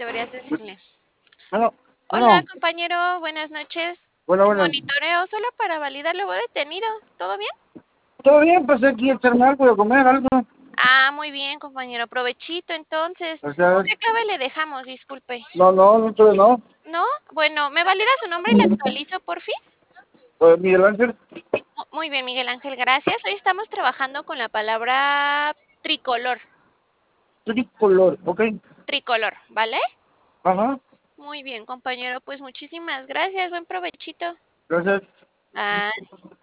deberías decirle. Bueno, Hola, bueno, compañero, buenas noches. bueno, bueno. Monitoreo solo para validar, lo veo detenido. ¿Todo bien? ¿Todo bien? Pasé aquí a echarme algo de comer, algo. Ah, muy bien, compañero. Provechito, entonces. O sea, ¿Qué clave le dejamos? Disculpe. no, todavía no. ¿No? Bueno, ¿me valida su nombre y le actualizo, porfis? Miguel Ángel, Muy bien, Miguel Ángel, gracias. Hoy estamos trabajando con la palabra tricolor. tricolor, ¿ok? Tricolor, ¿vale? Ajá, Muy bien, compañero. Pues muchísimas gracias. Buen provechito. gracias. Ah.